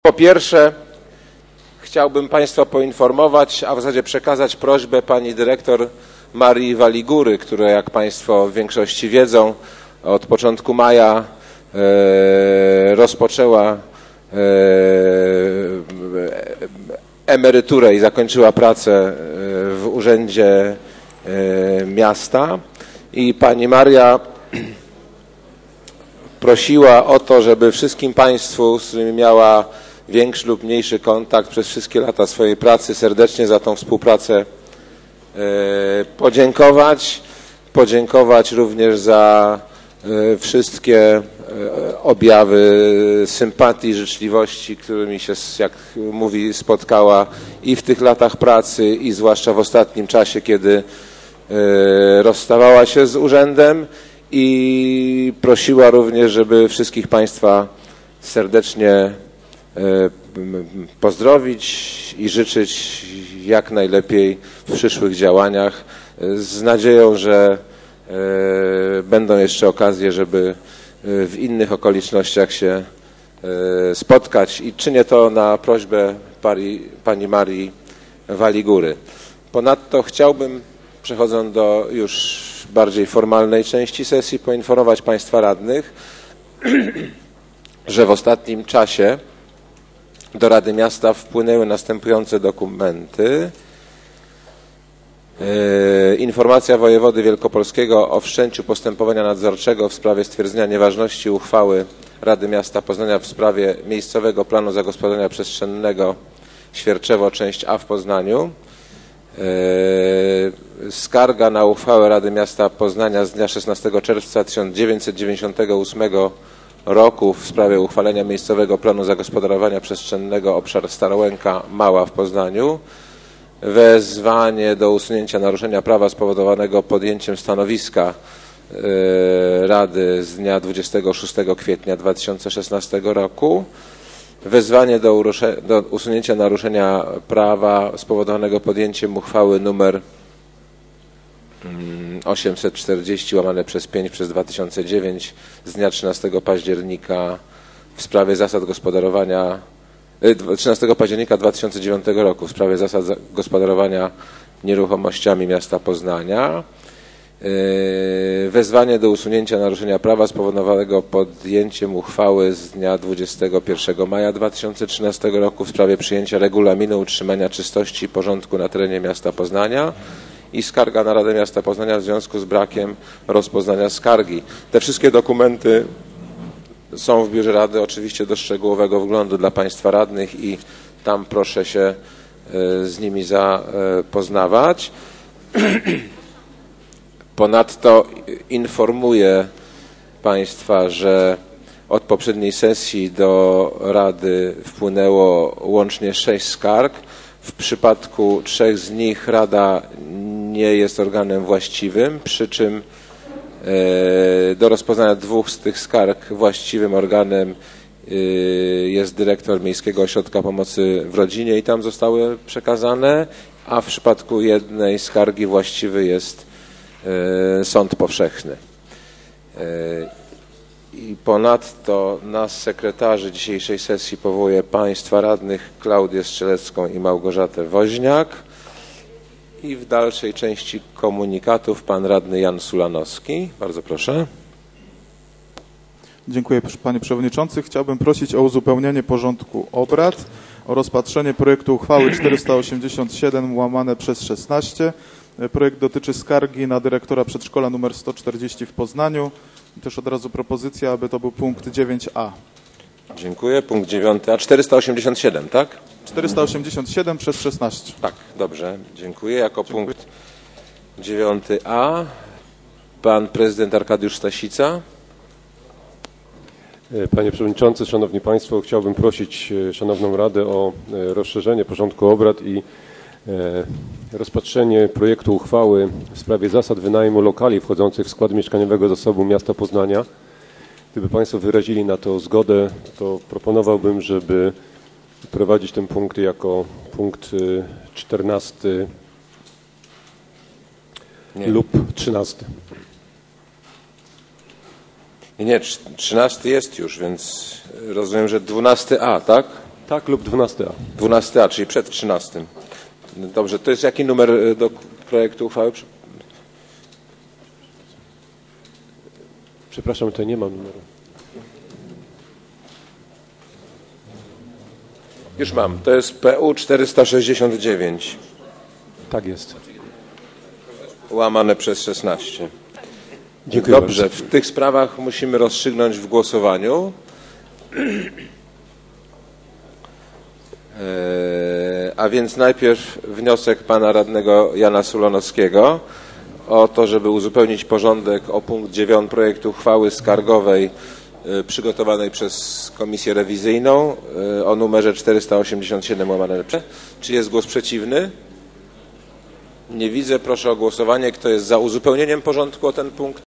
Po pierwsze, chciałbym Państwa poinformować, a w zasadzie przekazać prośbę pani dyrektor Marii Waligury, która, jak Państwo w większości wiedzą, od początku maja rozpoczęła emeryturę i zakończyła pracę w Urzędzie Miasta. I pani Maria prosiła o to, żeby wszystkim Państwu, z którymi miała większy lub mniejszy kontakt przez wszystkie lata swojej pracy, serdecznie za tą współpracę podziękować. Podziękować również za wszystkie objawy sympatii, życzliwości, którymi się, jak mówi, spotkała i w tych latach pracy, i zwłaszcza w ostatnim czasie, kiedy rozstawała się z urzędem, i prosiła również, żeby wszystkich Państwa serdecznie pozdrowić i życzyć jak najlepiej w przyszłych działaniach, z nadzieją, że będą jeszcze okazje, żeby w innych okolicznościach się spotkać, i czynię to na prośbę pani Marii Waligury. Ponadto chciałbym, przechodząc do już bardziej formalnej części sesji, poinformować Państwa radnych, że w ostatnim czasie do Rady Miasta wpłynęły następujące dokumenty. Informacja wojewody wielkopolskiego o wszczęciu postępowania nadzorczego w sprawie stwierdzenia nieważności uchwały Rady Miasta Poznania w sprawie miejscowego planu zagospodarowania przestrzennego Świerczewo, część A w Poznaniu. Skarga na uchwałę Rady Miasta Poznania z dnia 16 czerwca 1998 roku w sprawie uchwalenia miejscowego planu zagospodarowania przestrzennego obszar Starołęka Mała w Poznaniu. Wezwanie do usunięcia naruszenia prawa spowodowanego podjęciem stanowiska Rady z dnia 26 kwietnia 2016 roku. Wezwanie do usunięcia naruszenia prawa spowodowanego podjęciem uchwały nr 840/5/2009 z dnia 13 października w sprawie zasad gospodarowania 13 października 2009 roku w sprawie zasad gospodarowania nieruchomościami miasta Poznania. Wezwanie do usunięcia naruszenia prawa spowodowanego podjęciem uchwały z dnia 21 maja 2013 roku w sprawie przyjęcia regulaminu utrzymania czystości i porządku na terenie miasta Poznania i skarga na Radę Miasta Poznania w związku z brakiem rozpoznania skargi. Te wszystkie dokumenty są w biurze Rady, oczywiście do szczegółowego wglądu dla Państwa radnych, i tam proszę się z nimi zapoznawać. Ponadto informuję Państwa, że od poprzedniej sesji do Rady wpłynęło łącznie 6 skarg. W przypadku 3 z nich Rada nie jest organem właściwym, przy czym do rozpoznania 2 z tych skarg właściwym organem jest dyrektor Miejskiego Ośrodka Pomocy w Rodzinie i tam zostały przekazane, a w przypadku 1 skargi właściwy jest Sąd Powszechny. I ponadto na sekretarzy dzisiejszej sesji powołuję Państwa radnych Klaudię Strzelecką i Małgorzatę Woźniak. I w dalszej części komunikatów pan radny Jan Sulanowski. Bardzo proszę. Dziękuję, panie przewodniczący. Chciałbym prosić o uzupełnienie porządku obrad o rozpatrzenie projektu uchwały 487/16. Projekt dotyczy skargi na dyrektora przedszkola nr 140 w Poznaniu. I też od razu propozycja, aby to był punkt 9a. Dziękuję. Punkt 9a. 487, tak? 487/16. Tak, dobrze. Dziękuję. Jako punkt 9a pan prezydent Arkadiusz Stasica. Panie Przewodniczący, Szanowni Państwo, chciałbym prosić Szanowną Radę o rozszerzenie porządku obrad i rozpatrzenie projektu uchwały w sprawie zasad wynajmu lokali wchodzących w skład mieszkaniowego zasobu miasta Poznania. Gdyby Państwo wyrazili na to zgodę, to proponowałbym, żeby prowadzić ten punkt jako punkt 14 lub 13. Nie, 13 jest już, więc rozumiem, że 12a, tak? Tak lub 12a. 12a, czyli przed 13. Dobrze, to jest jaki numer do projektu uchwały? Przepraszam, to nie mam numeru. Już mam. To jest PU 469. Tak jest. Łamane przez 16. Dziękuję Dobrze, bardzo. w tych sprawach musimy rozstrzygnąć w głosowaniu. A więc najpierw wniosek pana radnego Jana Sulonowskiego o to, żeby uzupełnić porządek o punkt 9 projektu uchwały skargowej przygotowanej przez Komisję Rewizyjną o numerze 487 łamane. Czy jest głos przeciwny? Nie widzę. Proszę o głosowanie. Kto jest za uzupełnieniem porządku o ten punkt?